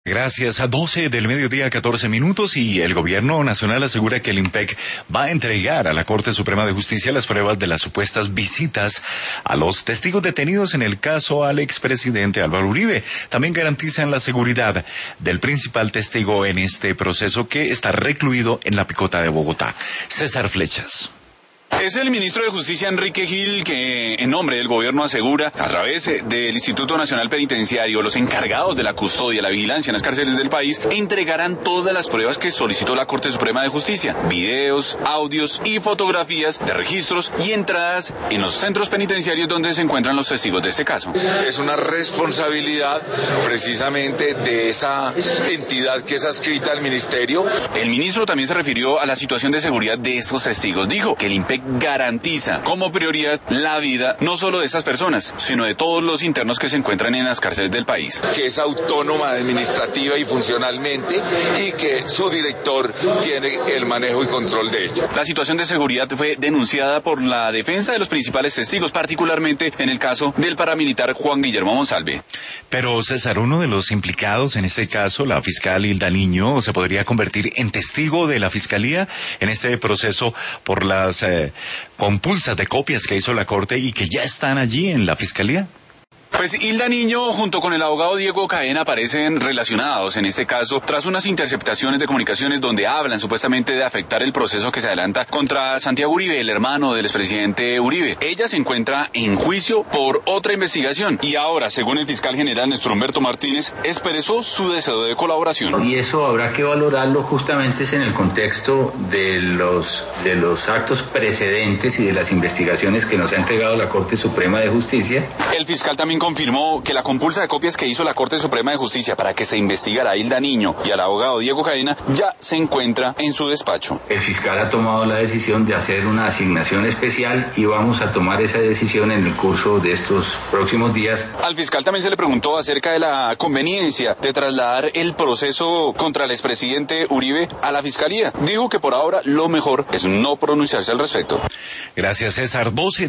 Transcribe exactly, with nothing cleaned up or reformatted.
Gracias. A doce del mediodía, catorce minutos, y el gobierno nacional asegura que el IMPEC va a entregar a la Corte Suprema de Justicia las pruebas de las supuestas visitas a los testigos detenidos en el caso al expresidente Álvaro Uribe. También garantizan la seguridad del principal testigo en este proceso, que está recluido en la Picota de Bogotá. César Flechas. Es el ministro de Justicia, Enrique Gil, que en nombre del gobierno asegura, a través del Instituto Nacional Penitenciario, los encargados de la custodia y la vigilancia en las cárceles del país entregarán todas las pruebas que solicitó la Corte Suprema de Justicia: videos, audios y fotografías de registros y entradas en los centros penitenciarios donde se encuentran los testigos de este caso. Es una responsabilidad precisamente de esa entidad que es adscrita al ministerio. El ministro también se refirió a la situación de seguridad de estos testigos. Dijo que el IMPEC garantiza como prioridad la vida no solo de estas personas, sino de todos los internos que se encuentran en las cárceles del país. Que es autónoma administrativa y funcionalmente, y que su director tiene el manejo y control de ello. La situación de seguridad fue denunciada por la defensa de los principales testigos, particularmente en el caso del paramilitar Juan Guillermo Monsalve. Pero, César, uno de los implicados en este caso, la fiscal Hilda Niño, se podría convertir en testigo de la fiscalía en este proceso por las eh, compulsas de copias que hizo la Corte y que ya están allí en la Fiscalía. Pues Hilda Niño junto con el abogado Diego Cadena aparecen relacionados en este caso tras unas interceptaciones de comunicaciones donde hablan supuestamente de afectar el proceso que se adelanta contra Santiago Uribe, el hermano del expresidente Uribe. Ella se encuentra en juicio por otra investigación y ahora, según el fiscal general Néstor Humberto Martínez, expresó su deseo de colaboración. Y eso habrá que valorarlo justamente en el contexto de los, de los actos precedentes y de las investigaciones que nos ha entregado la Corte Suprema de Justicia. El fiscal también confirmó que la compulsa de copias que hizo la Corte Suprema de Justicia para que se investigara a Hilda Niño y al abogado Diego Cadena ya se encuentra en su despacho. El fiscal ha tomado la decisión de hacer una asignación especial y vamos a tomar esa decisión en el curso de estos próximos días. Al fiscal también se le preguntó acerca de la conveniencia de trasladar el proceso contra el expresidente Uribe a la Fiscalía. Dijo que por ahora lo mejor es no pronunciarse al respecto. Gracias, César. doce